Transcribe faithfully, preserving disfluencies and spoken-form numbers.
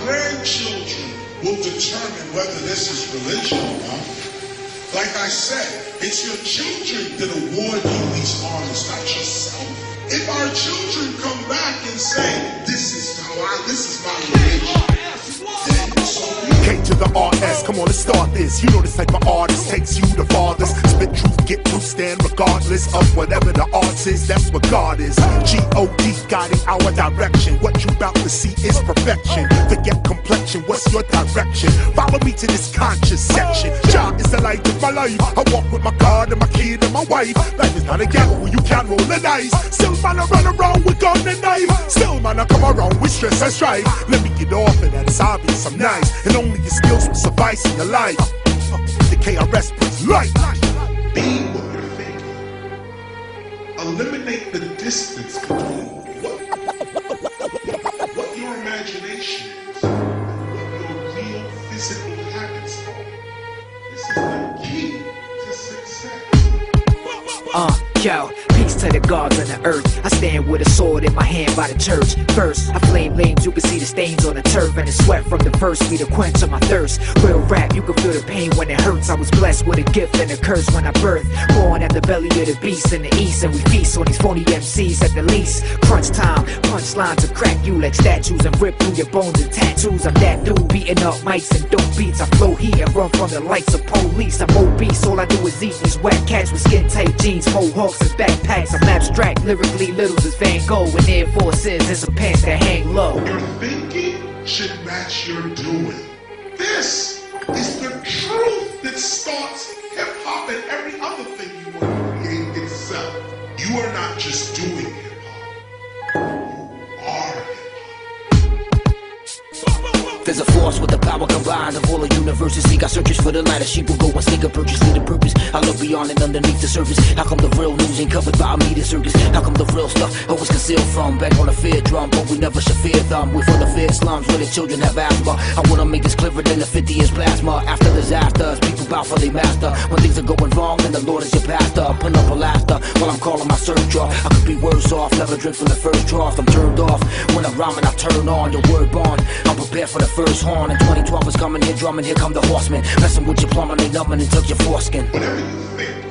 grandchildren will determine whether this is religion or not. Like I said, it's your children that award you these honors, not yourself. If our children come back and say, this is how I, this is my religion, then so be it. K to the R S, come on, let's start this. You know this type of artist takes you the farthest. Spit truth, get through, stand regardless of whatever the arts is. That's what God is. G O D guiding our direction. What you about to see is perfection. Forget complexion, what's your direction? Follow me to this conscious section. Jah is the light of my life. I walk with my God and my kid and my wife. Life is not a gamble where you can roll the dice. Still man, I run around with gun and knife. Still man, I come around with stress and strife. Let me get off of that, it's obvious I'm nice. And only your skills will suffice in your life. The K R S brings light. Be what you're thinking. Eliminate the distance between what, what your imagination is and what your real physical habits are. This is the key to success. Uh, yo, peace to the gods on the earth. I stand with a sword in my hand by the church. First, I flame lanes, you can see the stains on the turf. And the sweat from the verse be the quench of my thirst. Real rap, you can feel the pain when it hurts. I was blessed with a gift and a curse when I birthed. Born at the belly of the beast in the east. And we feast on these phony M Cs at the least. Crunch time, punchlines will crack you like statues and rip through your bones and tattoos. I'm that dude beating up mics and dope beats. I flow heat and run from the lights of police. I'm obese, all I do is eat these whack cats with skin tight jeans, mohawks and backpacks. I'm abstract, lyrically little as Van Gogh and Air Forces and some pants that hang low. Your thinking should match your doing. This is the truth that starts hip-hop and every other thing you want to create itself. You are not just doing hip-hop. You are hip-hop. There's a force with the power combined of all the universes. Seek our searches for the light. A sheep will go and sneak a purchase, need a purpose. I look beyond and underneath the surface. How come the real news ain't covered by a media circus? How come the real stuff always concealed from? Back on the fear drum, but we never should fear them. We're for the fear slums where the children have asthma. I wanna make this clearer than the fifty years plasma. After disasters, people bow for their master. When things are going wrong, then the Lord is your pastor. Put up a laughter while I'm calling my search draw. I could be worse off, never drink from the first trough. I'm turned off when I'm rhyming, I turn on your word bond. I'm prepared for the first horn. And twenty twelve is coming here drumming, here come the horsemen. Messing with your plumbing, they numbing and took your foreskin. Whatever you think